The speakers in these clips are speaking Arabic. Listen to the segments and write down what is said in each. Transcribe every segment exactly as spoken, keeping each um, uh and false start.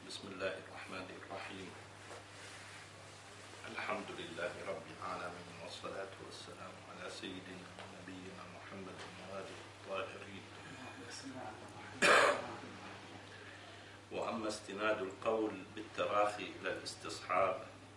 بسم الله الرحمن الرحيم. الحمد لله رب العالمين، والصلاة والسلام على سيدنا ونبينا محمد وآله الطاهرين. وأما استناد القول بالتراخي إلى الاستصحاب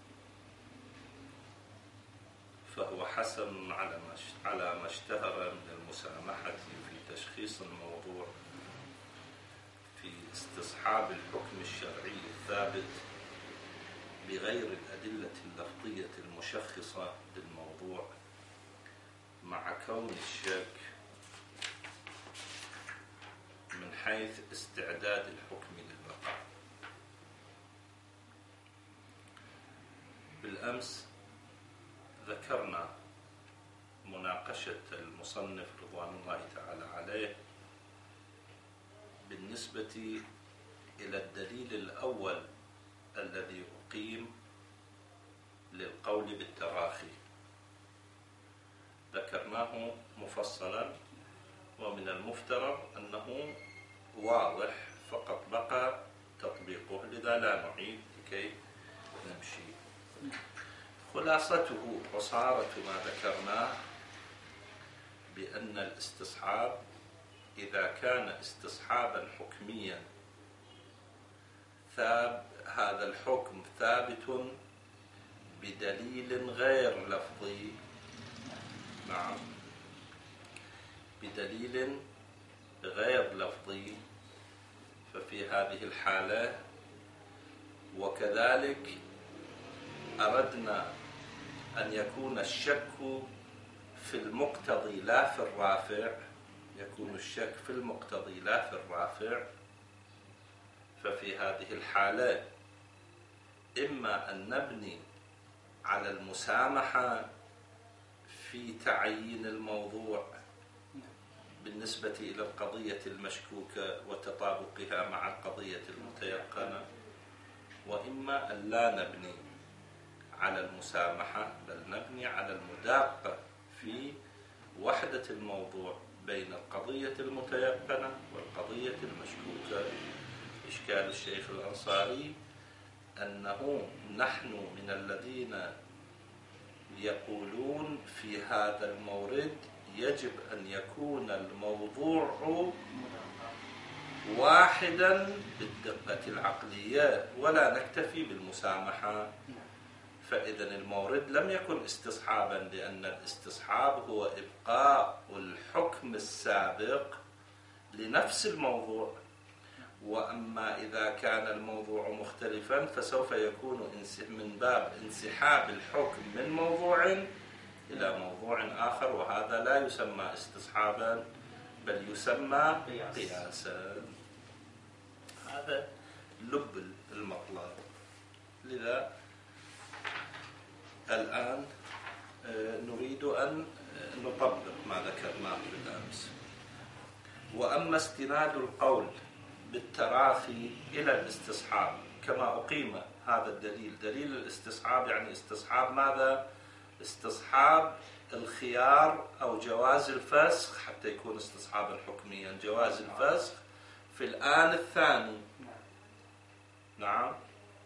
فهو حسن على ما اشتهر من المسامحة في تشخيص الموضوع في استصحاب الحكم الشرعي الثابت بغير الأدلة اللفظية المشخصة للموضوع، مع كون الشك من حيث استعداد الحكم للبقاء. بالأمس ذكرنا مناقشة المصنف رضوان الله تعالى عليه بالنسبة إلى الدليل الأول الذي أقيم للقول بالتراخي. ذكرناه مفصلا ومن المفترض أنه واضح، فقط بقى تطبيقه، لذا لا نعيد لكي نمشي. خلاصته وصارة ما ذكرناه بأن الاستصحاب إذا كان استصحابا حكميا ثاب هذا الحكم ثابت بدليل غير لفظي، نعم بدليل غير لفظي، ففي هذه الحالة وكذلك أردنا أن يكون الشك في المقتضي لا في الرافع، يكون الشك في المقتضي لا في الرافع، ففي هذه الحالة إما أن نبني على المسامحة في تعيين الموضوع بالنسبة إلى القضية المشكوكة وتطابقها مع القضية المتيقنة، وإما أن لا نبني على المسامحة بل نبني على المداقة في وحدة الموضوع بين القضية المتيقنة والقضية المشكوكة. إشكال الشيخ الأنصاري أنه نحن من الذين يقولون في هذا المورد يجب أن يكون الموضوع واحدا بالدقة العقلية ولا نكتفي بالمسامحة. فإذا المورد لم يكن استصحابا، لأن الاستصحاب هو إبقاء الحكم السابق لنفس الموضوع، وأما إذا كان الموضوع مختلفا فسوف يكون من باب انسحاب الحكم من موضوع إلى موضوع آخر، وهذا لا يسمى استصحابا بل يسمى قياسا. هذا لب المطلب. لذا الآن نريد أن نطبق ما ذكرناه بالأمس. وأما استناد القول بالتراخي إلى الاستصحاب كما أقيم هذا الدليل، دليل الاستصحاب يعني استصحاب ماذا؟ استصحاب الخيار أو جواز الفسخ، حتى يكون استصحابا حكميا، جواز الفسخ في الآن الثاني. نعم.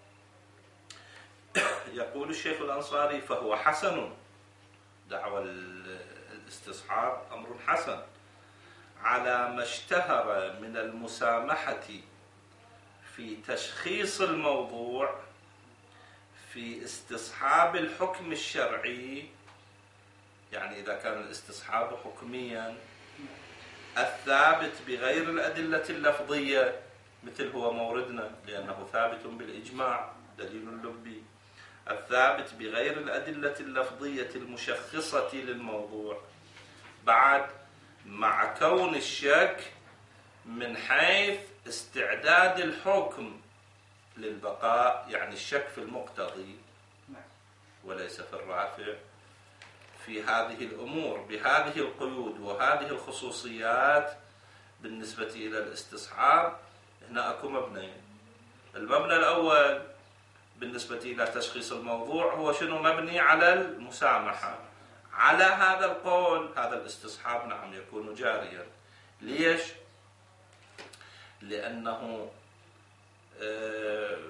يقول الشيخ الأنصاري فهو حسن، دعوى الاستصحاب أمر حسن على ما اشتهر من المسامحة في تشخيص الموضوع في استصحاب الحكم الشرعي، يعني إذا كان الاستصحاب حكميا الثابت بغير الأدلة اللفظية، مثل هو موردنا لأنه ثابت بالإجماع دليل لبي، الثابت بغير الأدلة اللفظية المشخصة للموضوع، بعد مع كون الشك من حيث استعداد الحكم للبقاء، يعني الشك في المقتضي وليس في الرافع، في هذه الأمور بهذه القيود وهذه الخصوصيات بالنسبة إلى الاستصحاب. هنا أكو مبنيين. المبنى الأول بالنسبة إلى تشخيص الموضوع هو شنو؟ مبني على المسامحة. على هذا القول هذا الاستصحاب نعم يكون جاريا. ليش؟ لأنه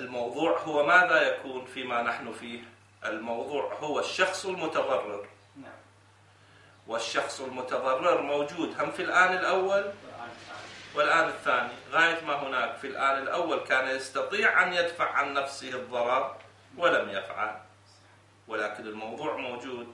الموضوع هو ماذا يكون فيما نحن فيه؟ الموضوع هو الشخص المتضرر. نعم. والشخص المتضرر موجود هم في الآن الأول والآن الثاني. غاية ما هناك في الآن الأول كان يستطيع أن يدفع عن نفسه الضرر ولم يفعل، ولكن الموضوع موجود.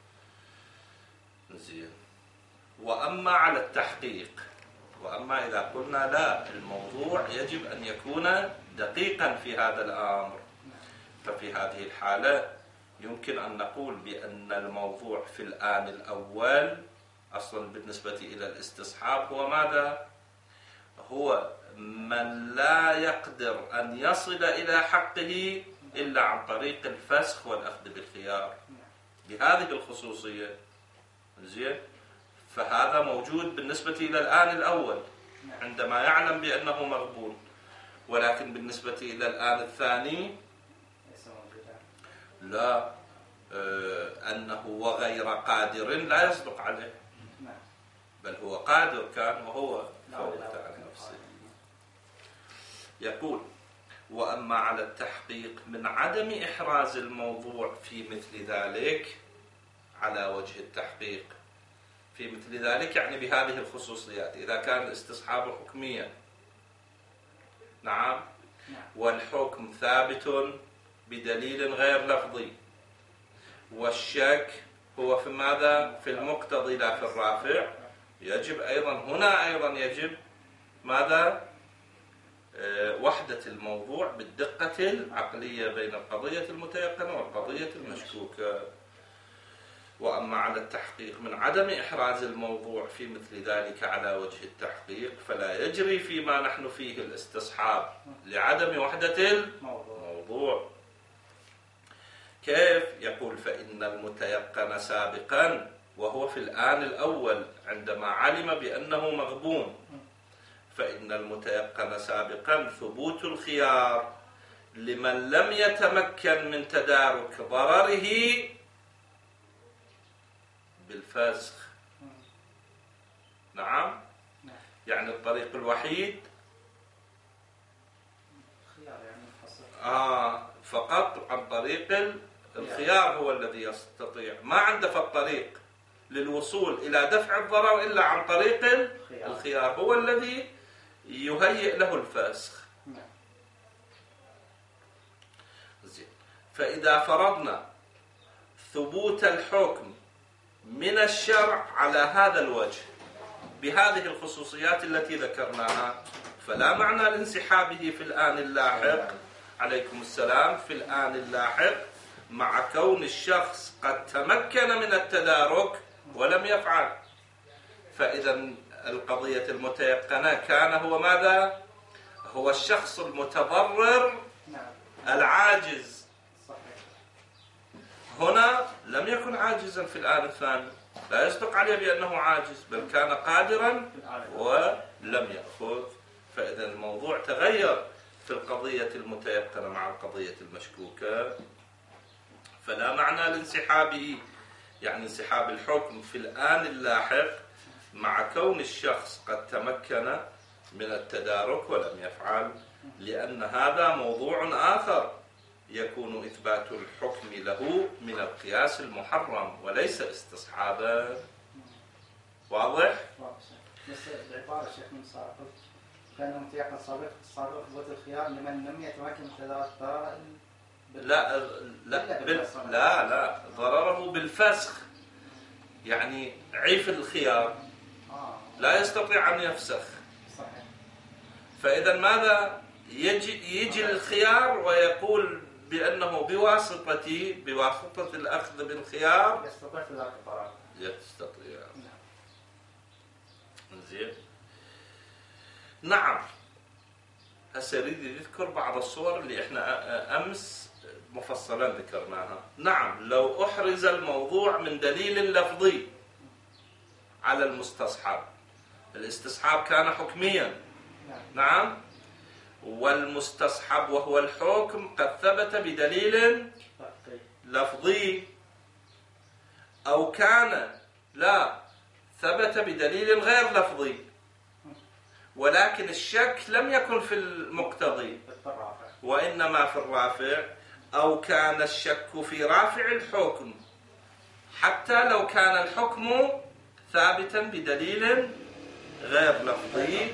زين. وأما على التحقيق، وأما إذا قلنا لا، الموضوع يجب أن يكون دقيقا في هذا الأمر، ففي هذه الحالة يمكن أن نقول بأن الموضوع في الآن الأول أصلا بالنسبة إلى الاستصحاب هو ماذا؟ هو من لا يقدر أن يصل إلى حقه إلا عن طريق الفسخ والأخذ بالخيار بهذه الخصوصية. زين. فهذا موجود بالنسبة إلى الآن الأول عندما يعلم بأنه مغبون، ولكن بالنسبة إلى الآن الثاني لا، آه أنه وغير قادر لا يصدق عليه، بل هو قادر كان وهو فوت عن نفسه. يقول: وأما على التحقيق من عدم إحراز الموضوع في مثل ذلك، على وجه التحقيق في مثل ذلك يعني بهذه الخصوصيات، إذا كان الاستصحاب حكميا نعم والحكم ثابت بدليل غير لفظي، والشك هو في ماذا؟ في المقتضي لا في الرافع، يجب أيضا هنا أيضا يجب ماذا؟ أه وحدة الموضوع بالدقة العقلية بين القضية المتيقنة والقضية المشكوكة. وأما على التحقيق من عدم إحراز الموضوع في مثل ذلك على وجه التحقيق، فلا يجري فيما نحن فيه الاستصحاب لعدم وحدة الموضوع. كيف؟ يقول: فإن المتيقن سابقا، وهو في الآن الأول عندما علم بأنه مغبون، فإن المتيقن سابقا ثبوت الخيار لمن لم يتمكن من تدارك ضرره بالفسخ. نعم. يعني الطريق الوحيد آه فقط عن طريق الخيار هو الذي يستطيع، ما عنده في الطريق للوصول إلى دفع الضرر إلا عن طريق الخيار، هو الذي يهيئ له الفسخ. زين. فإذا فرضنا ثبوت الحكم من الشرع على هذا الوجه بهذه الخصوصيات التي ذكرناها، فلا معنى لانسحابه في الآن اللاحق، عليكم السلام، في الآن اللاحق مع كون الشخص قد تمكن من التدارك ولم يفعل. فإذا القضية المتيقنة كان هو ماذا؟ هو الشخص المتضرر العاجز. هنا لم يكن عاجزا في الآن الثاني، لا يصدق عليه بأنه عاجز، بل كان قادرا ولم يأخذ. فإذا الموضوع تغير في القضية المتيقنة مع القضية المشكوكة، فلا معنى لانسحابه، يعني انسحاب الحكم في الآن اللاحق مع كون الشخص قد تمكن من التدارك ولم يفعل، لأن هذا موضوع آخر يكون إثبات الحكم له من القياس المحرم وليس استصحابا. واضح؟ بس بعبارة الشيخ من صاحب كان متيقن سابق سابق ثبوت الخيار لمن لم يتمكن من تدارك ضرر. لا لا بال... لا لا ضرره بالفسخ، يعني عيف الخيار لا يستطيع أن يفسخ. صحيح. فإذا ماذا؟ يجي يجي الخيار ويقول بأنه بواسطة بواسطة الأخذ بالخيار يستطيع تدارك الضرر. يستطيع. زين. نعم. هسه يريد يذكر بعض الصور اللي احنا أمس مفصلا ذكرناها. نعم، لو أحرز الموضوع من دليل لفظي على المستصحب، الاستصحاب كان حكميا. نعم. والمستصحب وهو الحكم قد ثبت بدليل لفظي، أو كان لا ثبت بدليل غير لفظي، ولكن الشك لم يكن في المقتضي وإنما في الرافع، أو كان الشك في رافع الحكم حتى لو كان الحكم ثابتا بدليل غير لفظي،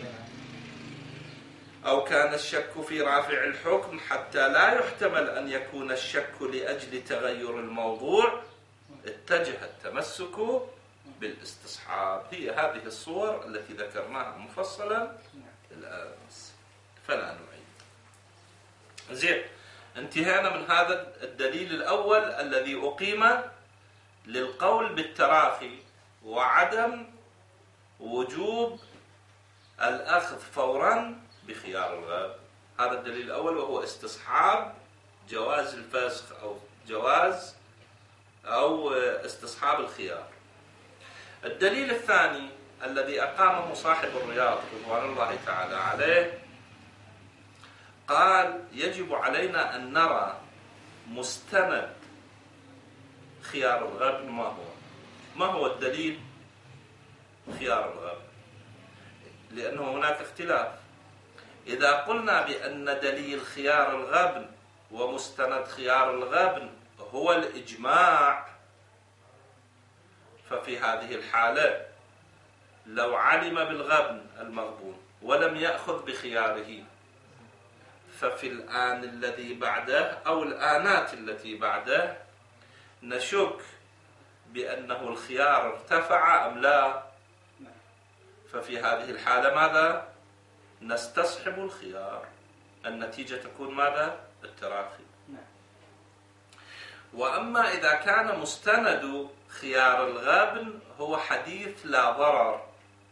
أو كان الشك في رافع الحكم حتى لا يحتمل أن يكون الشك لأجل تغير الموضوع، اتجه التمسك بالاستصحاب. هي هذه الصور التي ذكرناها مفصلا الأمس، فلا نعيد. زين، انتهينا من هذا الدليل الأول الذي أقيم للقول بالتراخي وعدم وجوب الأخذ فورا بخيار الغاب. هذا الدليل الأول، وهو استصحاب جواز الفسخ أو جواز أو استصحاب الخيار. الدليل الثاني الذي أقامه صاحب الرياض رضوان الله تعالى عليه، قال يجب علينا أن نرى مستند خيار الغاب ما هو. ما هو الدليل خيار الغاب؟ لأنه هناك اختلاف. إذا قلنا بأن دليل خيار الغبن ومستند خيار الغبن هو الإجماع، ففي هذه الحالة لو علم بالغبن المغبون ولم يأخذ بخياره، ففي الآن الذي بعده أو الآنات التي بعده نشك بأنه الخيار ارتفع أم لا. ففي هذه الحالة ماذا؟ نستصحب الخيار. النتيجة تكون ماذا؟ التراخي. وأما إذا كان مستند خيار الغبن هو حديث لا ضرر،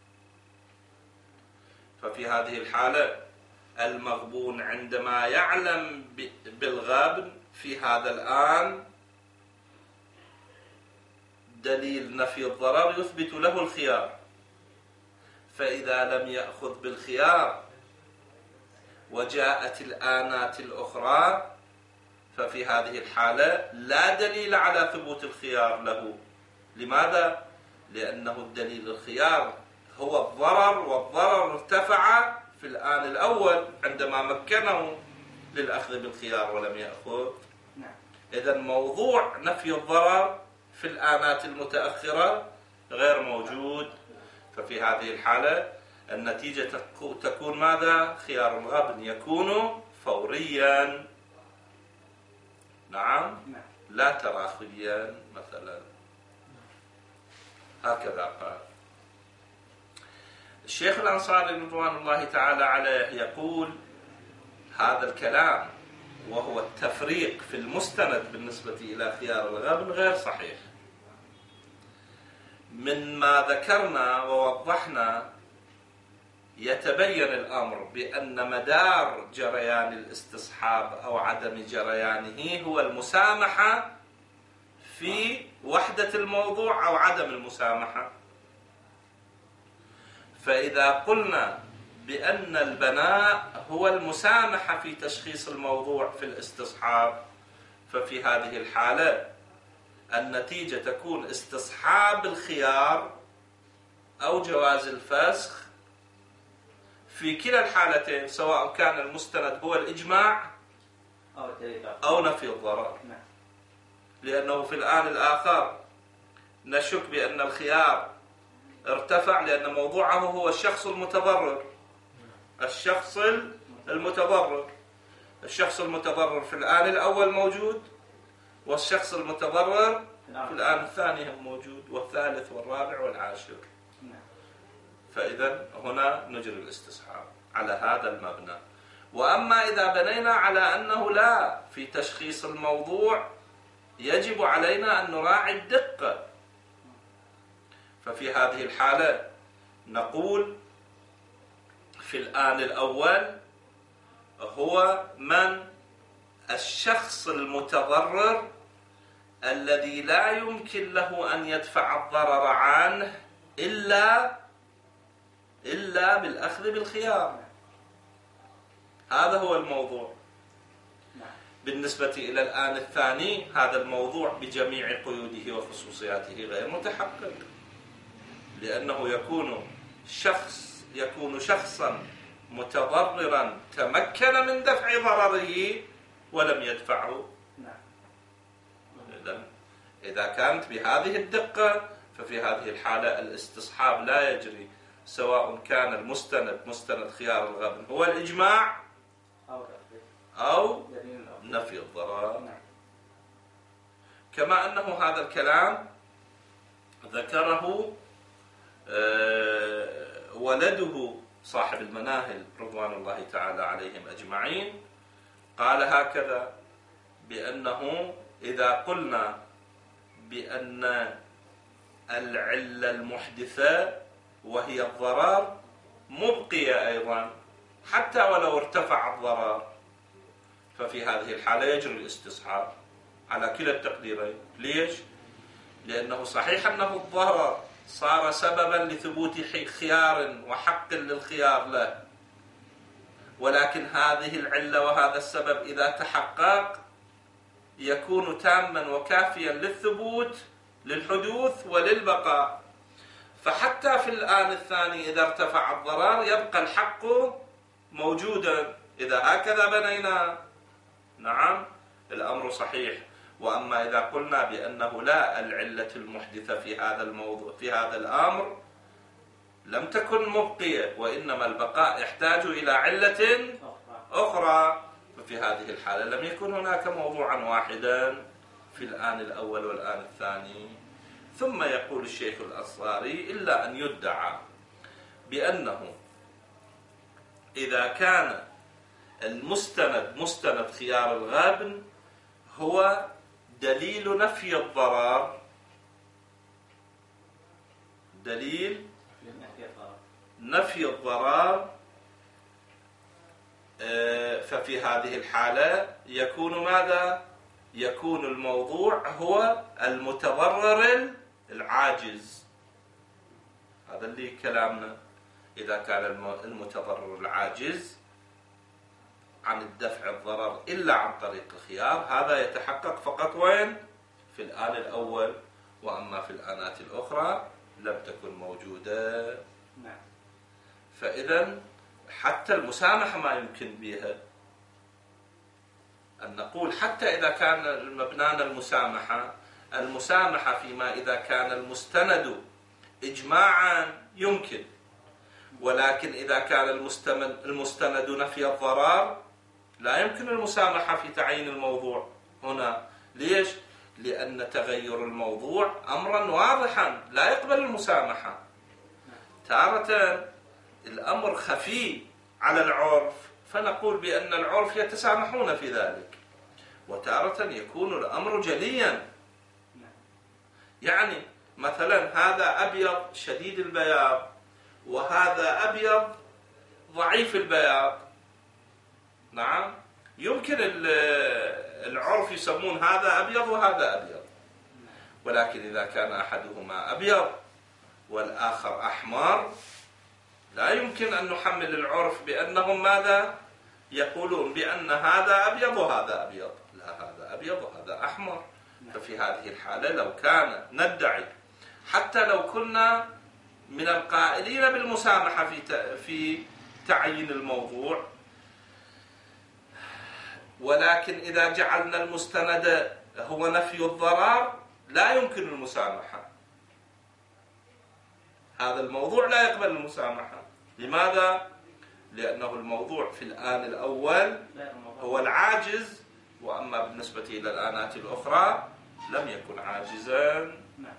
ففي هذه الحالة المغبون عندما يعلم بالغبن في هذا الآن دليل نفي الضرر يثبت له الخيار، فإذا لم يأخذ بالخيار وجاءت الآنات الأخرى ففي هذه الحالة لا دليل على ثبوت الخيار له. لماذا؟ لأنه الدليل الخيار هو الضرر، والضرر ارتفع في الآن الأول عندما مكنه للأخذ بالخيار ولم يأخذ. إذن موضوع نفي الضرر في الآنات المتأخرة غير موجود، ففي هذه الحالة النتيجة تكون ماذا؟ خيار الغبن يكون فوريا، نعم، لا تراخيا مثلا. هكذا قال الشيخ الأنصاري رضوان الله تعالى عليه، يقول هذا الكلام وهو التفريق في المستند بالنسبة إلى خيار الغبن غير صحيح. من ما ذكرنا ووضحنا يتبين الأمر بأن مدار جريان الاستصحاب أو عدم جريانه هو المسامحة في وحدة الموضوع أو عدم المسامحة. فإذا قلنا بأن البناء هو المسامحة في تشخيص الموضوع في الاستصحاب، ففي هذه الحالة النتيجة تكون استصحاب الخيار أو جواز الفسخ في كلا الحالتين، سواء كان المستند هو الإجماع أو نفي الضرر. لأنه في الآن الآخر نشك بأن الخيار ارتفع لأن موضوعه هو الشخص المتضرر. الشخص المتضرر الشخص المتضرر في الآن الأول موجود، والشخص المتضرر في الآن الثاني هم موجود، والثالث والرابع والعاشر. فإذا هنا نجري الاستصحاب على هذا المبنى. وأما إذا بنينا على أنه لا، في تشخيص الموضوع يجب علينا أن نراعي الدقة، ففي هذه الحالة نقول في الآن الأول هو من الشخص المتضرر الذي لا يمكن له أن يدفع الضرر عنه إلا إلا بالأخذ بالخيار. هذا هو الموضوع. بالنسبة إلى الآن الثاني هذا الموضوع بجميع قيوده وخصوصياته غير متحقق، لأنه يكون شخص يكون شخصا متضررا تمكن من دفع ضرره ولم يدفعه. إذن إذا كانت بهذه الدقة ففي هذه الحالة الاستصحاب لا يجري، سواء كان المستند مستند خيار الغبن هو الإجماع أو نفي الضرر. كما أنه هذا الكلام ذكره ولده صاحب المناهل رضوان الله تعالى عليهم أجمعين، قال هكذا: بأنه إذا قلنا بأن العلة المحدثة وهي الضرر مبقية أيضا حتى ولو ارتفع الضرر، ففي هذه الحالة يجري الاستصحاب على كلا التقديرين. ليش؟ لأنه صحيح أنه الضرر صار سببا لثبوت خيار وحق للخيار له، ولكن هذه العلة وهذا السبب إذا تحقق يكون تاما وكافيا للثبوت للحدوث وللبقاء. فحتى في الآن الثاني إذا ارتفع الضرر يبقى الحق موجودا إذا هكذا بنينا. نعم الأمر صحيح. وأما إذا قلنا بأنه لا، العلة المحدثة في هذا الموضوع في هذا الأمر لم تكن مبقية، وإنما البقاء يحتاج إلى علة أخرى، ففي هذه الحالة لم يكن هناك موضوعا واحدا في الآن الأول والآن الثاني. ثم يقول الشيخ الأنصاري: إلا أن يدعى بأنه إذا كان المستند مستند خيار الغبن هو دليل نفي الضرر، دليل نفي الضرر، ففي هذه الحالة يكون ماذا؟ يكون الموضوع هو المتضرر العاجز. هذا اللي كلامنا. إذا كان المتضرر العاجز عن الدفع الضرر إلا عن طريق الخيار، هذا يتحقق فقط وين؟ في الآن الأول، وأما في الآنات الأخرى لم تكن موجودة. فإذا حتى المسامحة ما يمكن بها أن نقول، حتى إذا كان مبنانا المسامحة المسامحة فيما إذا كان المستند إجماعا يمكن، ولكن إذا كان المستند نفي الضرر لا يمكن المسامحة في تعيين الموضوع هنا. ليش؟ لأن تغير الموضوع أمرا واضحا لا يقبل المسامحة. تارة الأمر خفي على العرف فنقول بأن العرف يتسامحون في ذلك، وتارة يكون الأمر جليا. يعني مثلا هذا أبيض شديد البياض وهذا أبيض ضعيف البياض. نعم يمكن العرف يسمون هذا أبيض وهذا أبيض، ولكن إذا كان أحدهما أبيض والآخر أحمر لا يمكن أن نحمل العرف بأنهم ماذا؟ يقولون بأن هذا أبيض وهذا أبيض. لا، هذا أبيض وهذا أحمر. ففي هذه الحالة لو كان ندعي، حتى لو كنا من القائلين بالمسامحة في في تعيين الموضوع، ولكن إذا جعلنا المستند هو نفي الضرر لا يمكن المسامحة. هذا الموضوع لا يقبل المسامحة. لماذا؟ لأنه الموضوع في الآن الأول هو العاجز، وأما بالنسبة إلى الآنات الأخرى لم يكن عاجزا.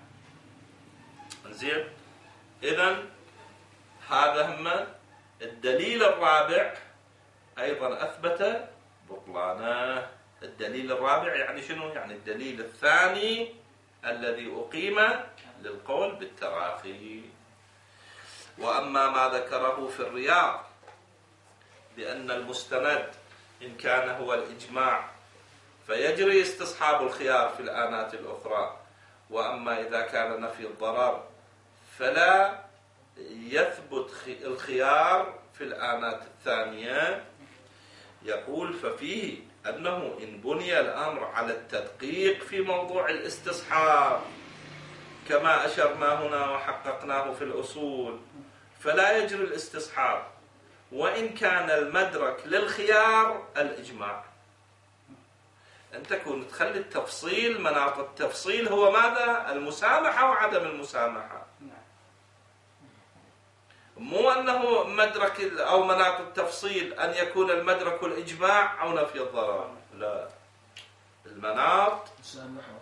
زين. إذن هذا هم الدليل الرابع أيضا أثبت بطلانه. الدليل الرابع يعني شنو؟ يعني الدليل الثاني الذي أقيم للقول بالتراخي. وأما ما ذكره في الرياض بأن المستند إن كان هو الإجماع فيجري استصحاب الخيار في الآنات الأخرى، وأما إذا كان نفي الضرر فلا يثبت الخيار في الآنات الثانية. يقول: ففيه أنه إن بني الأمر على التدقيق في موضوع الاستصحاب كما أشرنا هنا وحققناه في الأصول فلا يجري الاستصحاب، وإن كان المدرك للخيار الإجماع. أن تكون تخلي التفصيل، مناط التفصيل هو ماذا؟ المسامحة وعدم المسامحة. مو أنه مدرك أو مناط التفصيل أن يكون المدرك الإجماع أو نفي الضرر، لا، المناط مسامحة.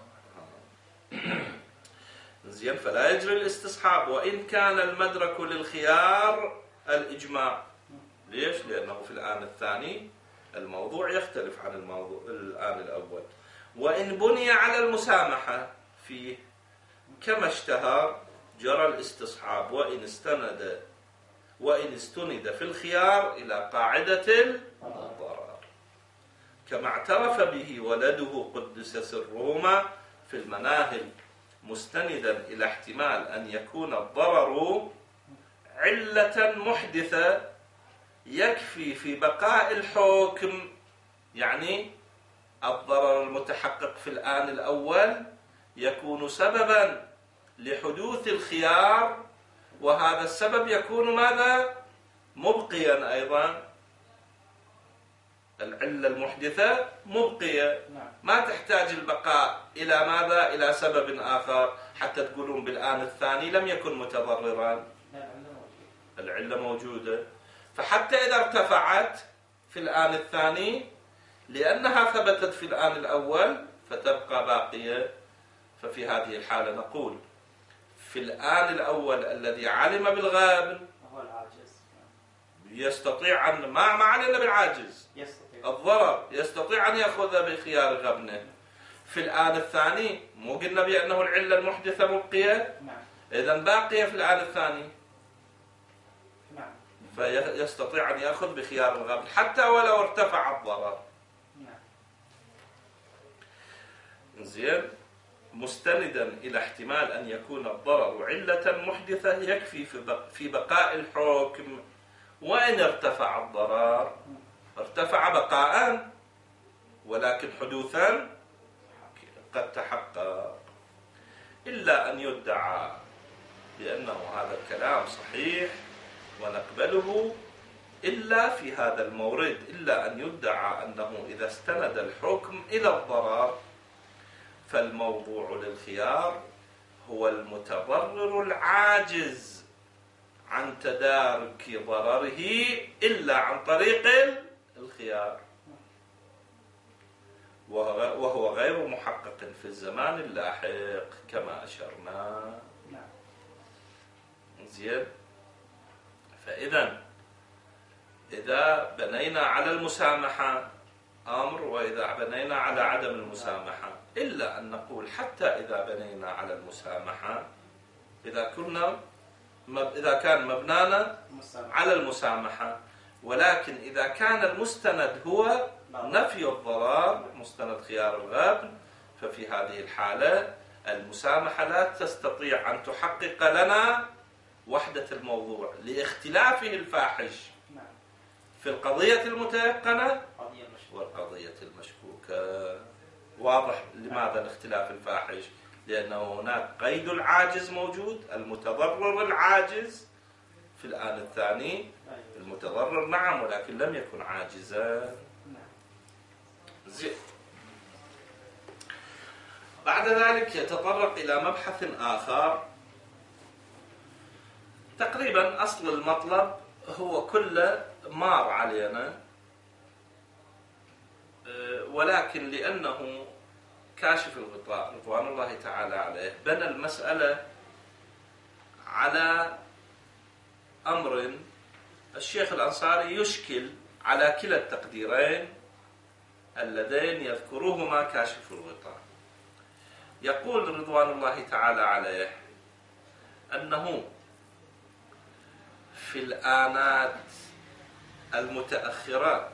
زين، فلا يجري الاستصحاب وإن كان المدرك للخيار الإجماع. ليش؟ لأنه في الآن الثاني الموضوع يختلف عن الموضوع الآن الأول. وإن بني على المسامحة فيه كما اشتهر جرى الاستصحاب وإن استند وإن استند في الخيار إلى قاعدة الضرر، كما اعترف به ولده قدس سرهما في المناهل مستندا إلى احتمال أن يكون الضرر علة محدثة يكفي في بقاء الحكم. يعني الضرر المتحقق في الآن الأول يكون سببا لحدوث الخيار، وهذا السبب يكون ماذا؟ مبقيا أيضا. العلة المحدثة مبقية، ما تحتاج البقاء إلى ماذا؟ إلى سبب آخر حتى تقولون بالآن الثاني لم يكن متضررا. العلة موجودة، فحتى إذا ارتفعت في الآن الثاني لأنها ثبتت في الآن الأول فتبقى باقية. ففي هذه الحالة نقول في الآن الأول الذي علم بالغابن هو العاجز يستطيع أن ما ما علينا بالعاجز يستطيع الضرر، يستطيع أن يأخذ بخيار غبنه. في الآن الثاني مو قلنا بأنه العلة المحدثة مبقية؟ نعم. إذن باقية في الآن الثاني، نعم. فيستطيع أن يأخذ بخيار الغبن حتى ولو ارتفع الضرر. نعم. زين، مستندا إلى احتمال أن يكون الضرر علة محدثة يكفي في بقاء الحكم. وإن ارتفع الضرر، ارتفع بقاء ولكن حدوثا قد تحقق، إلا أن يدعى بأنه هذا الكلام صحيح ونقبله، إلا في هذا المورد، إلا أن يدعى أنه إذا استند الحكم إلى الضرر فالموضوع للخيار هو المتضرر العاجز عن تدارك ضرره إلا عن طريق الخيار، وهو غير محقق في الزمان اللاحق كما أشرنا. زين، فإذا إذا بنينا على المسامحة أمر، وإذا بنينا على عدم المسامحة، إلا أن نقول حتى إذا بنينا على المسامحة، إذا كنا إذا كان مبنانا على المسامحة، ولكن إذا كان المستند هو نفي الضرر، مستند خيار الغبن، ففي هذه الحالة المسامحة لا تستطيع أن تحقق لنا وحدة الموضوع لاختلافه الفاحش في القضية المتيقنة والقضية المشكوكة. واضح لماذا الاختلاف الفاحش؟ لأنه هناك قيد العاجز موجود، المتضرر العاجز في الآن الثاني، المتضرر نعم ولكن لم يكن عاجزا. زين، بعد ذلك يتطرق إلى مبحث آخر. تقريبا أصل المطلب هو كله مار علينا، ولكن لأنه كاشف الغطاء رضوان الله تعالى عليه بنى المسألة على أمر الشيخ الأنصاري يشكل على كلا التقديرين اللذين يذكرهما كاشف الغطاء. يقول رضوان الله تعالى عليه أنه في الآنات المتأخرة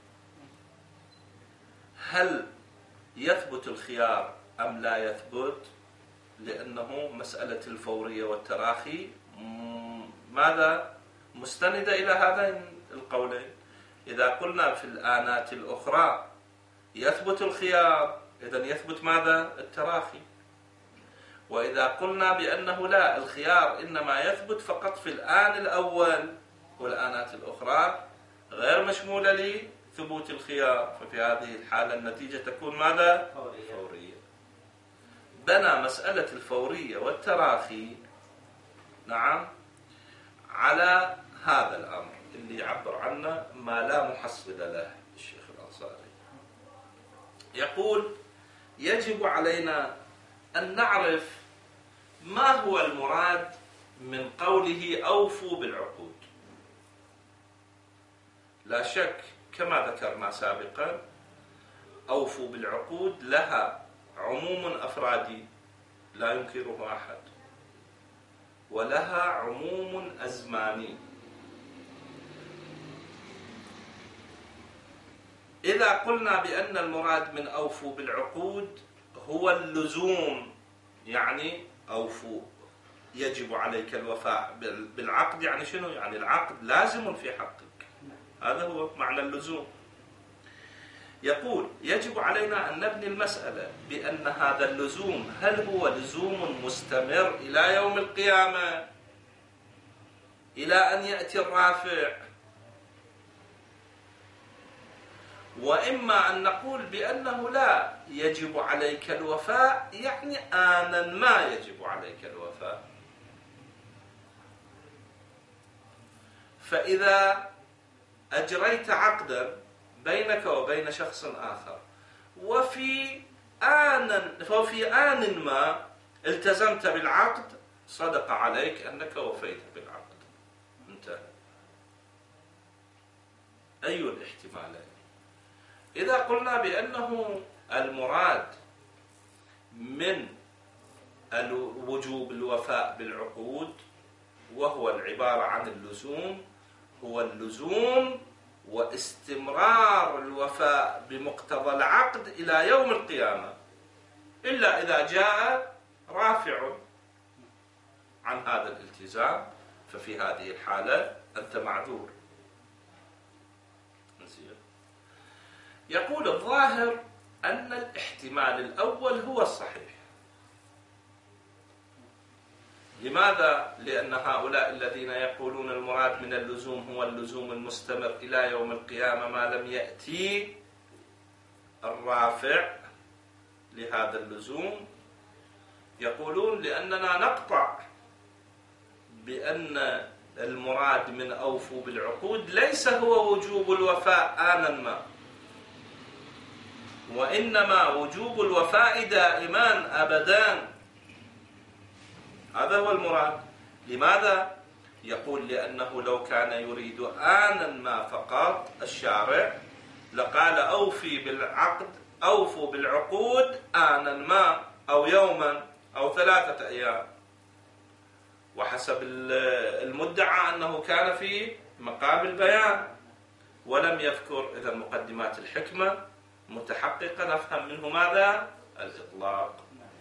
هل يثبت الخيار أم لا يثبت؟ لأنه مسألة الفورية والتراخي ماذا مستندة إلى هذين القولين. إذا قلنا في الآنات الأخرى يثبت الخيار، إذن يثبت ماذا؟ التراخي. وإذا قلنا بأنه لا، الخيار إنما يثبت فقط في الآن الأول، والآنات الأخرى غير مشمولة لثبوت الخيار، ففي هذه الحالة النتيجة تكون ماذا؟ فورية. فورية. بنى مسألة الفورية والتراخي نعم على هذا الأمر اللي يعبر عنه ما لا محصل له الشيخ الأنصاري. يقول يجب علينا أن نعرف ما هو المراد من قوله أوفوا بالعقود. لا شك كما ذكرنا سابقا أوفوا بالعقود لها عموم أفرادي لا ينكره أحد، ولها عموم أزماني. إذا قلنا بأن المراد من أوفوا بالعقود هو اللزوم، يعني أوفوا يجب عليك الوفاء بالعقد، يعني شنو؟ يعني العقد لازم في حقك، هذا هو معنى اللزوم. يقول يجب علينا أن نبني المسألة بأن هذا اللزوم هل هو لزوم مستمر إلى يوم القيامة إلى أن يأتي الرافع، وإما أن نقول بأنه لا يجب عليك الوفاء يعني آنا ما يجب عليك الوفاء. فإذا أجريت عقدا بينك وبين شخص آخر وفي آن ففي آن ما التزمت بالعقد، صدق عليك أنك وفيت بالعقد، انتهى. أي الاحتمالين؟ إذا قلنا بأنه المراد من وجوب الوفاء بالعقود وهو العبارة عن اللزوم، هو اللزوم واستمرار الوفاء بمقتضى العقد إلى يوم القيامة، إلا إذا جاء رافع عن هذا الالتزام، ففي هذه الحالة أنت معذور. يقول الظاهر أن الاحتمال الأول هو الصحيح. لماذا؟ لأن هؤلاء الذين يقولون المراد من اللزوم هو اللزوم المستمر إلى يوم القيامة ما لم يأتي الرافع لهذا اللزوم، يقولون لأننا نقطع بأن المراد من أوفوا بالعقود ليس هو وجوب الوفاء آنا ما، وإنما وجوب الوفاء دائما أبدا، هذا هو المراد. لماذا؟ يقول لأنه لو كان يريد آنا ما فقط الشارع لقال أوفي بالعقد أوفوا بالعقود آنا ما أو يوما أو ثلاثة أيام، وحسب المدعى أنه كان في مقام البيان ولم يذكر. إذا مقدمات الحكمة متحققة نفهم منه ماذا؟ الإطلاق.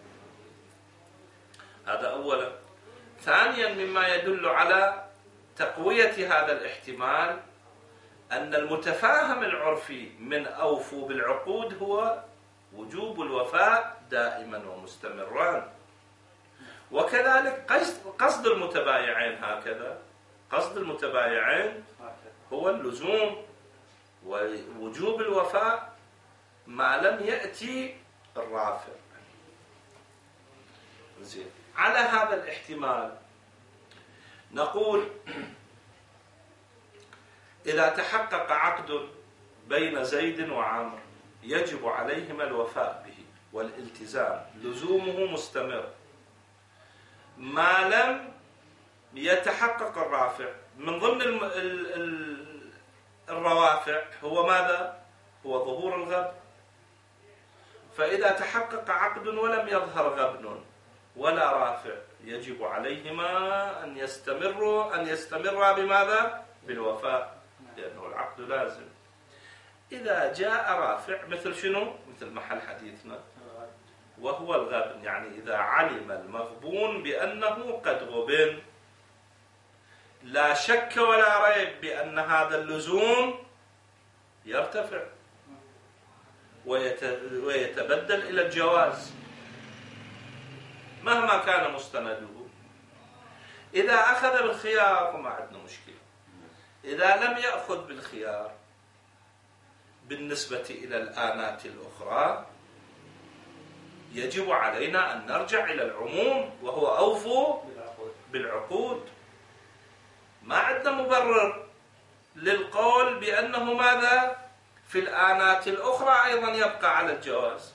هذا أولا. ثانيا مما يدل على تقوية هذا الاحتمال أن المتفاهم العرفي من أوفوا بالعقود هو وجوب الوفاء دائما ومستمرا، وكذلك قصد المتبايعين هكذا، قصد المتبايعين هو اللزوم ووجوب الوفاء ما لم يأتي الرافع. زين. على هذا الاحتمال نقول إذا تحقق عقد بين زيد وعمر يجب عليهما الوفاء به والالتزام، لزومه مستمر ما لم يتحقق الرافع. من ضمن الروافع هو ماذا؟ هو ظهور الغبن. فإذا تحقق عقد ولم يظهر غبن ولا رافع يجب عليهما أن يستمروا أن يستمرا بماذا؟ بالوفاء، لأنه العقد لازم. إذا جاء رافع مثل شنو؟ مثل محل حديثنا وهو الغبن، يعني إذا علم المغبون بأنه قد غبن لا شك ولا ريب بأن هذا اللزوم يرتفع ويتبدل إلى الجواز مهما كان مستنده. إذا أخذ بالخيار ما عندنا مشكلة، إذا لم يأخذ بالخيار بالنسبة إلى الآنات الأخرى يجب علينا أن نرجع إلى العموم وهو أوفوا بالعقود. ما عندنا مبرر للقول بأنه ماذا في الآنات الأخرى أيضا يبقى على الجواز.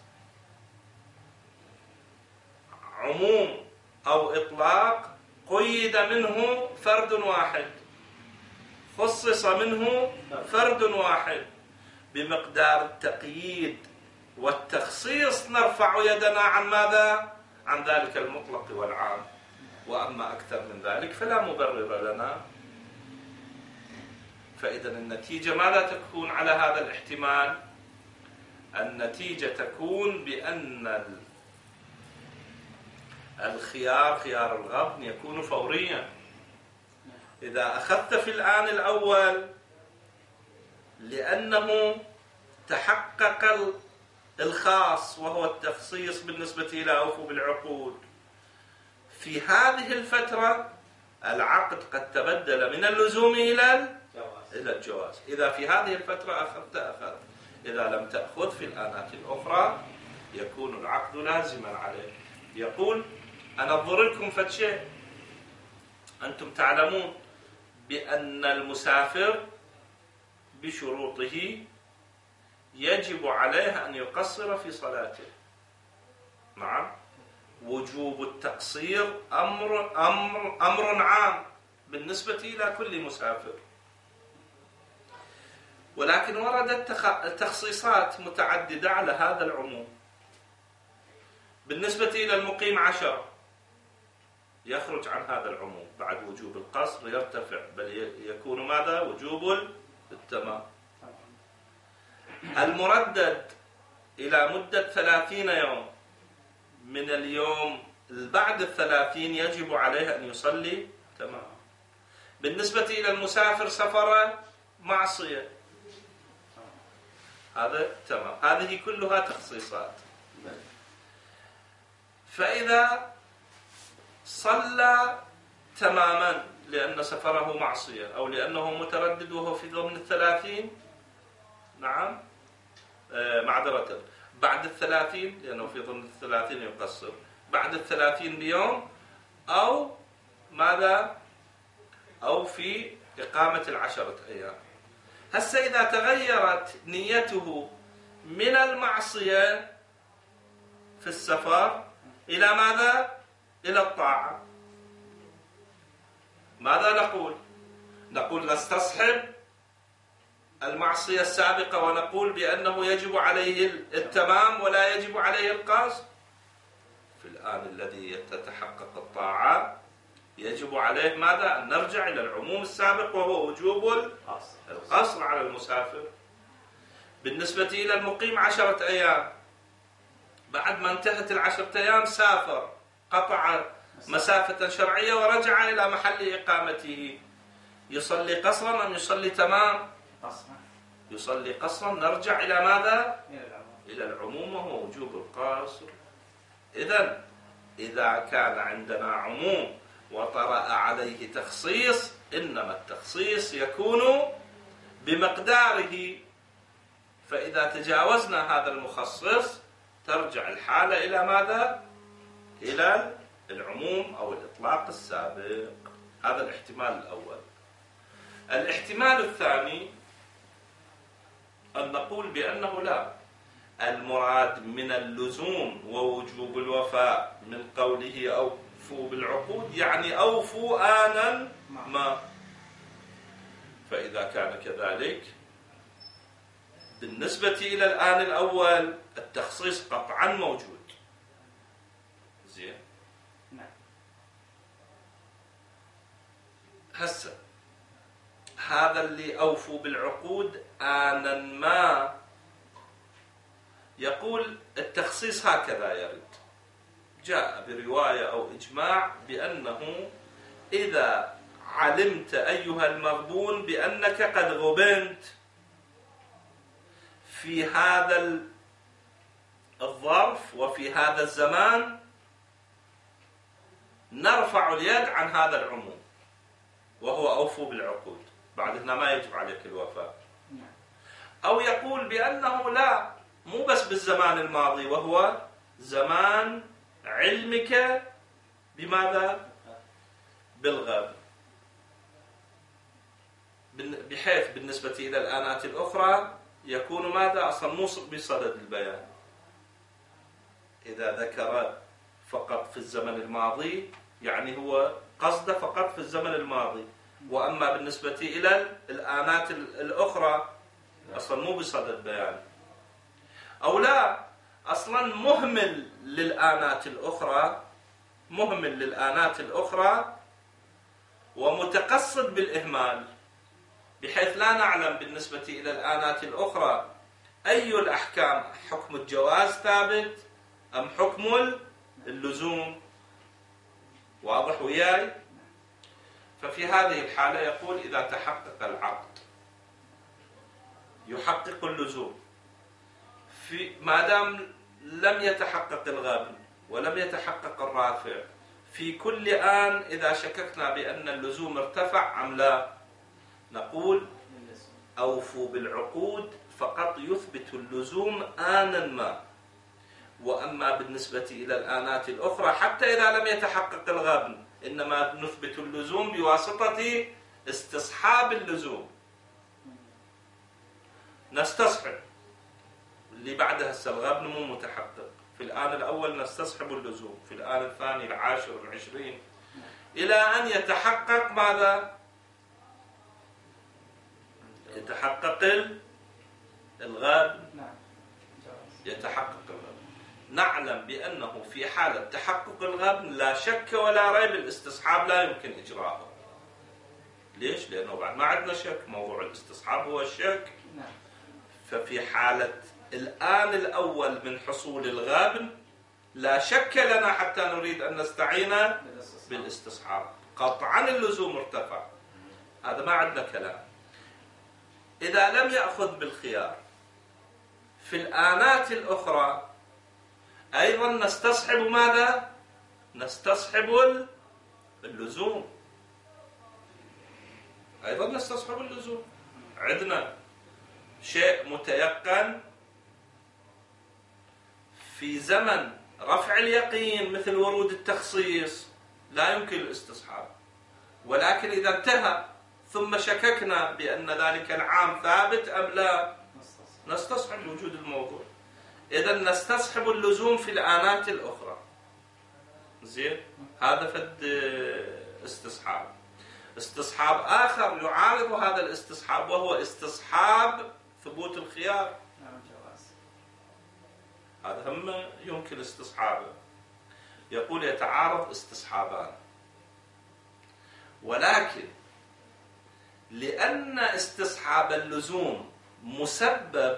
عموم أو إطلاق قيد منه فرد واحد، خصص منه فرد واحد، بمقدار التقييد والتخصيص نرفع يدنا عن ماذا؟ عن ذلك المطلق والعام. وأما أكثر من ذلك فلا مبرر لنا. فإذا النتيجة ماذا تكون على هذا الاحتمال؟ النتيجة تكون بأن الخيار خيار الغبن يكون فوريا. إذا أخذت في الآن الأول لأنه تحقق الخاص وهو التخصيص بالنسبة إلى أوفوا بالعقود، في هذه الفترة العقد قد تبدل من اللزوم إلى إلى الجواز. إذا في هذه الفترة أخذت أخذت، إذا لم تأخذ في الآنات الأخرى يكون العقد لازما عليه. يقول أنا أنظر لكم فد شيء، أنتم تعلمون بأن المسافر بشروطه يجب عليه أن يقصر في صلاته. نعم، وجوب التقصير أمر أمر أمر عام بالنسبة إلى كل مسافر، ولكن وردت تخصيصات متعددة على هذا العموم. بالنسبة إلى المقيم عشرة يخرج عن هذا العموم، بعد وجوب القصر يرتفع، بل يكون ماذا؟ وجوب التمام. المردد إلى مدة ثلاثين يوم، من اليوم بعد الثلاثين يجب عليه أن يصلي تمام. بالنسبة إلى المسافر سفر معصية، هذا تمام. هذه كلها تخصيصات. فإذا صلى تماما لأن سفره معصية أو لأنه متردد وهو في ضمن الثلاثين، نعم آه معذرة، بعد الثلاثين لأنه في ضمن الثلاثين يقصر، بعد الثلاثين بيوم، أو ماذا؟ أو في إقامة العشرة أيام. هسه إذا تغيرت نيته من المعصية في السفر إلى ماذا؟ إلى الطاعة، ماذا نقول؟ نقول نستصحب المعصية السابقة ونقول بأنه يجب عليه التمام ولا يجب عليه القصر. في الآن الذي تتحقق الطاعة يجب عليه ماذا؟ أن نرجع إلى العموم السابق وهو وجوب القصر على المسافر. بالنسبة إلى المقيم عشرة أيام، بعد ما انتهت العشرة أيام سافر، قطع مسافة شرعية ورجع إلى محل إقامته، يصلي قصرا أم يصلي تمام؟ يصلي قصرا. نرجع إلى ماذا؟ إلى العموم وهو وجوب القصر. إذن إذا كان عندنا عموم وطرأ عليه تخصيص، إنما التخصيص يكون بمقداره. فإذا تجاوزنا هذا المخصص ترجع الحالة إلى ماذا؟ إلى العموم أو الإطلاق السابق. هذا الاحتمال الأول. الاحتمال الثاني أن نقول بأنه لا، المراد من اللزوم ووجوب الوفاء من قوله أوفوا بالعقود يعني أوفوا آنا ما. فإذا كان كذلك بالنسبة إلى الآن الأول التخصيص قطعا موجود. زين، هسه هذا اللي أوفوا بالعقود آنا ما، يقول التخصيص هكذا يرد. جاء برواية أو إجماع بأنه إذا علمت أيها المغبون بأنك قد غبنت في هذا الظرف وفي هذا الزمان، نرفع اليد عن هذا العموم وهو أوفوا بالعقود. بعد هنا ما يجب عليك الوفاء. أو يقول بأنه لا، مو بس بالزمان الماضي وهو زمان علمك بماذا؟ بالغاب، بحيث بالنسبة إلى الآنات الأخرى يكون ماذا؟ أصلا مو بصدد البيان. إذا ذكر فقط في الزمن الماضي يعني هو قصده فقط في الزمن الماضي، وأما بالنسبة إلى الآنات الأخرى أصلا مو بصدد بيان. أو لا، أصلا مهمل للآنات الأخرى، مهمل للآنات الأخرى ومتقصد بالإهمال، بحيث لا نعلم بالنسبة إلى الآنات الأخرى أي الأحكام، حكم الجواز ثابت أم حكم اللزوم. واضح وياي؟ ففي هذه الحالة يقول إذا تحقق العقد يحقق اللزوم، في ما دام لم يتحقق الغابن ولم يتحقق الرافع، في كل آن إذا شككنا بأن اللزوم ارتفع أم لا، نقول أوفوا بالعقود فقط يثبت اللزوم آنا ما. وأما بالنسبة إلى الآنات الأخرى حتى إذا لم يتحقق الغبن إنما نثبت اللزوم بواسطة استصحاب اللزوم، نستصحب اللي بعدها الغبن مو متحقق. في الآن الأول نستصحب اللزوم، في الآن الثاني العاشر العشرين، إلى أن يتحقق ماذا؟ يتحقق الغبن، يتحقق الغبن. نعلم بأنه في حالة تحقق الغبن لا شك ولا ريب الاستصحاب لا يمكن إجراءه. ليش؟ لأنه بعد ما عندنا شك، موضوع الاستصحاب هو الشك. ففي حالة الآن الأول من حصول الغبن لا شك لنا حتى نريد أن نستعين بالاستصحاب، قطعا اللزوم ارتفع، هذا ما عندنا كلام. إذا لم يأخذ بالخيار في الآنات الأخرى أيضا نستصحب ماذا؟ نستصحب اللزوم، أيضا نستصحب اللزوم. عندنا شيء متيقن في زمن رفع اليقين مثل ورود التخصيص لا يمكن الاستصحاب، ولكن إذا انتهى ثم شككنا بأن ذلك العام ثابت أم لا، نستصحب وجود الموضوع. إذا نستصحب اللزوم في الآنات الأخرى. زين، هذا فد استصحاب. استصحاب آخر يعارض هذا الاستصحاب وهو استصحاب ثبوت الخيار، هذا هم يمكن استصحابه. يقول يتعارض استصحابان، ولكن لأن استصحاب اللزوم مسبب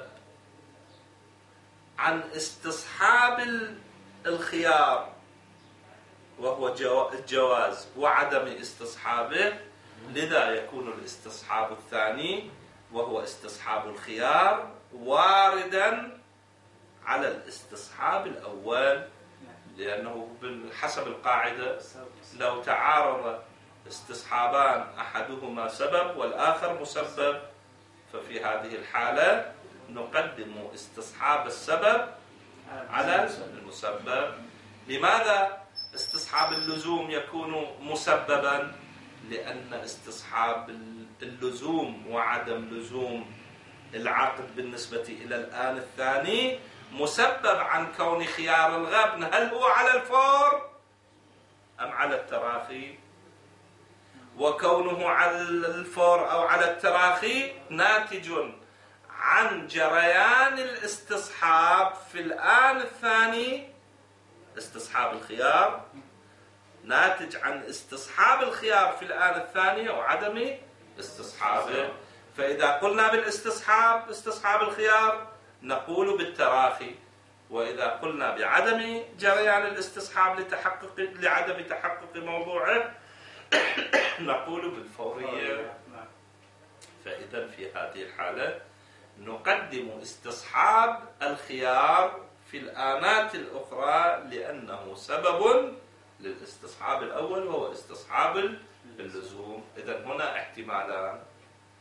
عن استصحاب الخيار وهو الجواز وعدم استصحابه، لذا يكون الاستصحاب الثاني وهو استصحاب الخيار واردا على الاستصحاب الأول، لأنه حسب القاعدة لو تعارض استصحابان أحدهما سبب والآخر مسبب، ففي هذه الحالة نقدم استصحاب السبب على المسبب. لماذا استصحاب اللزوم يكون مسببا؟ لأن استصحاب اللزوم وعدم لزوم العقد بالنسبة إلى الآن الثاني مسبب عن كون خيار الغبن هل هو على الفور أم على التراخي، وكونه على الفور أو على التراخي ناتج عن جريان الاستصحاب في الآن الثاني، استصحاب الخيار ناتج عن استصحاب الخيار في الآن الثاني وعدم استصحابه. فإذا قلنا بالاستصحاب استصحاب الخيار نقول بالتراخي، وإذا قلنا بعدم جريان الاستصحاب لتحقق لعدم تحقق موضوعه نقول بالفورية. فإذا في هذه الحالة نقدم استصحاب الخيار في الآنات الأخرى لأنه سبب للاستصحاب الأول وهو استصحاب اللزوم. إذا هنا احتمالان،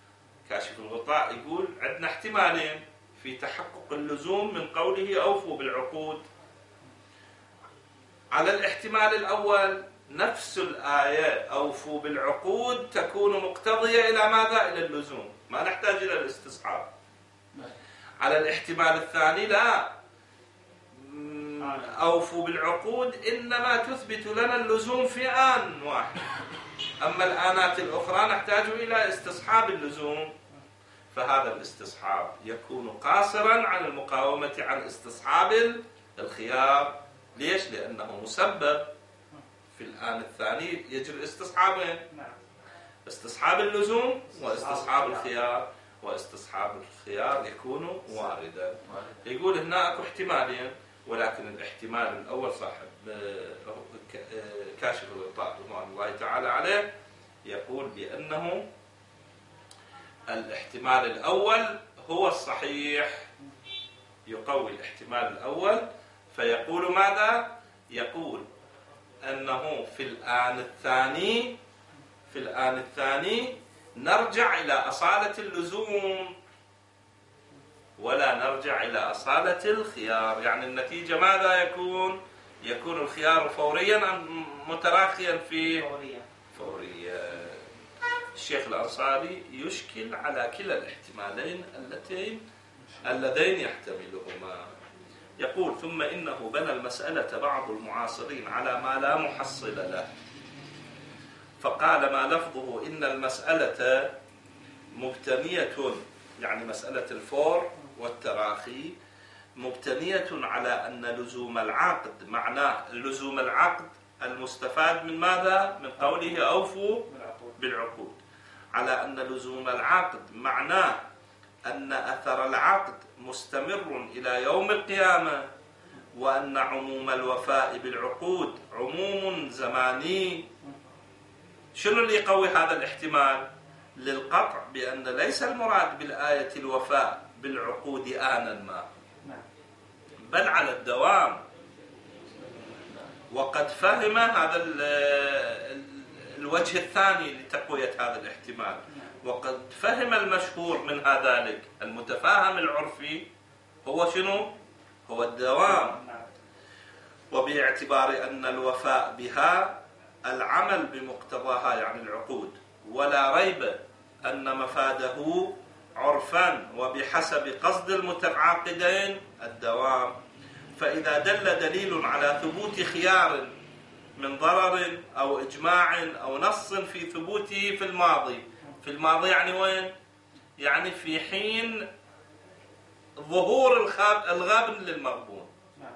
كاشف الغطاء يقول عندنا احتمالين في تحقق اللزوم من قوله أوفوا بالعقود. على الاحتمال الأول نفس الآية أوفوا بالعقود تكون مقتضية إلى ماذا؟ إلى اللزوم، ما نحتاج إلى الاستصحاب. على الاحتمال الثاني لا، أوفوا بالعقود إنما تثبت لنا اللزوم في آن واحد، أما الآنات الأخرى نحتاج إلى استصحاب اللزوم، فهذا الاستصحاب يكون قاصرا عن المقاومة عن استصحاب الخيار. ليش؟ لأنه مسبب في الآن الثاني يجري استصحابين، استصحاب اللزوم واستصحاب الخيار، واستصحاب الخيار يكون واردا. يقول هنا اكو احتمالين، ولكن الاحتمال الأول صاحب كاشف الغطاء رضوان الله تعالى عليه يقول بأنه الاحتمال الأول هو الصحيح، يقوي الاحتمال الأول، فيقول ماذا؟ يقول أنه في الآن الثاني في الآن الثاني نرجع إلى أصالة اللزوم ولا نرجع إلى أصالة الخيار. يعني النتيجة ماذا يكون؟ يكون الخيار فوريا أم متراخيا في فوريا؟ فوريا. الشيخ الأنصاري يشكل على كلا الاحتمالين اللتين اللذين يحتملهما. يقول ثم إنه بنى المسألة بعض المعاصرين على ما لا محصل له، فقال ما لفظه إن المسألة مبتنية، يعني مسألة الفور والتراخي مبتنية على أن لزوم العقد معناه لزوم العقد المستفاد من ماذا؟ من قوله أوفوا بالعقود، على أن لزوم العقد معناه أن أثر العقد مستمر إلى يوم القيامة، وأن عموم الوفاء بالعقود عموم زماني. شنو اللي يقوي هذا الاحتمال؟ للقطع بأن ليس المراد بالآية الوفاء بالعقود آنا ما، بل على الدوام. وقد فهم هذا الوجه الثاني لتقوية هذا الاحتمال، وقد فهم المشهور من ذلك المتفاهم العرفي هو شنو؟ هو الدوام. وباعتبار أن الوفاء بها العمل بمقتضاها يعني العقود، ولا ريب أن مفاده عرفا وبحسب قصد المتعاقدين الدوام. فإذا دل دليل على ثبوت خيار من ضرر أو إجماع أو نص في ثبوته في الماضي، في الماضي يعني وين؟ يعني في حين ظهور الغبن للمغبون،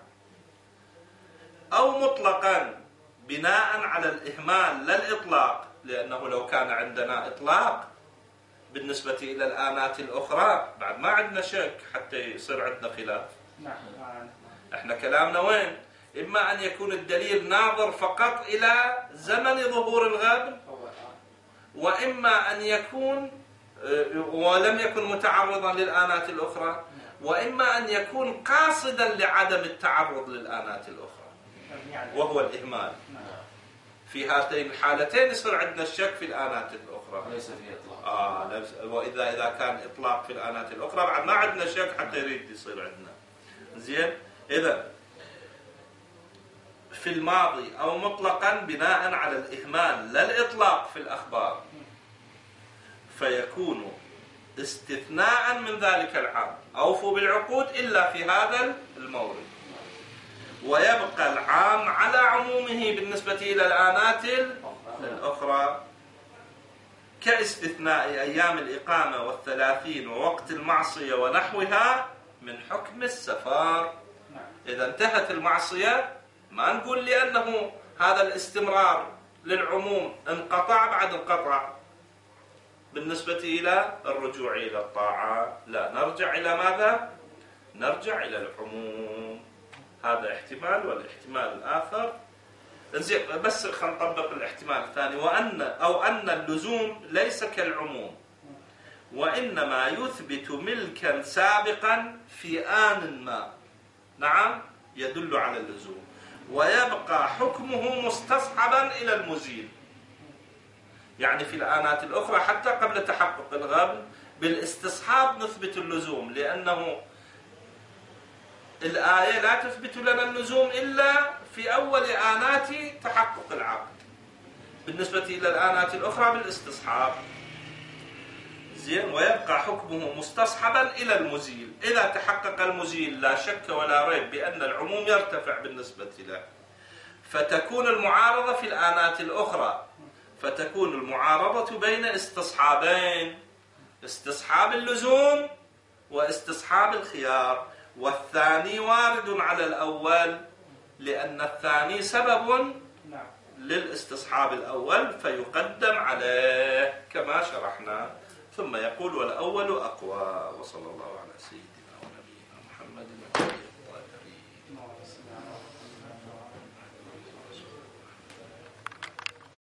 أو مطلقا بناء على الإهمال لا الإطلاق، لأنه لو كان عندنا إطلاق بالنسبة إلى الآنات الأخرى بعد ما عندنا شك حتى يصير عندنا خلاف. احنا كلامنا وين؟ إما أن يكون الدليل ناظر فقط إلى زمن ظهور الغبن، وإما أن يكون ولم يكن متعرضا للآنات الأخرى، وإما أن يكون قاصدا لعدم التعرض للآنات الأخرى وهو الإهمال. في هاتين الحالتين يصير عندنا الشك في الآنات الأخرى، ليس في إطلاق. آه وإذا إذا كان إطلاق في الآنات الأخرى بعد ما عندنا شك حتى يريد يصير عندنا. زين، إذا في الماضي أو مطلقا بناء على الإهمال لا الإطلاق في الأخبار، فيكون استثناء من ذلك العام أوفوا بالعقود إلا في هذا المورد، ويبقى العام على عمومه بالنسبة إلى الآنات الأخرى، كاستثناء أيام الإقامة والثلاثين ووقت المعصية ونحوها من حكم السفار. إذا انتهت المعصية ما نقول لأنه هذا الاستمرار للعموم انقطع بعد انقطع بالنسبة إلى الرجوع إلى الطاعة، لا، نرجع إلى ماذا؟ نرجع إلى العموم. هذا احتمال. والاحتمال الآخر زين، بس خلينا نطبق الاحتمال الثاني، وأن أو أن اللزوم ليس كالعموم، وإنما يثبت ملكا سابقا في آن ما، نعم، يدل على اللزوم، ويبقى حكمه مستصحبا إلى المزيل. يعني في الآنات الأخرى حتى قبل تحقق الغبن بالاستصحاب نثبت اللزوم، لأنه الآية لا تثبت لنا اللزوم إلا في أول آنات تحقق العقد، بالنسبة إلى الآنات الأخرى بالاستصحاب. زين. ويبقى حكمه مستصحبا إلى المزيل، إذا تحقق المزيل لا شك ولا ريب بأن العموم يرتفع بالنسبة له، فتكون المعارضة في الآنات الأخرى، فتكون المعارضة بين استصحابين، استصحاب اللزوم واستصحاب الخيار، والثاني وارد على الأول لأن الثاني سبب للاستصحاب الأول فيقدم عليه كما شرحنا. ثم يقول والأول أقوى. وصلى الله على سيدنا ونبينا محمد وعلى آله الطاهرين.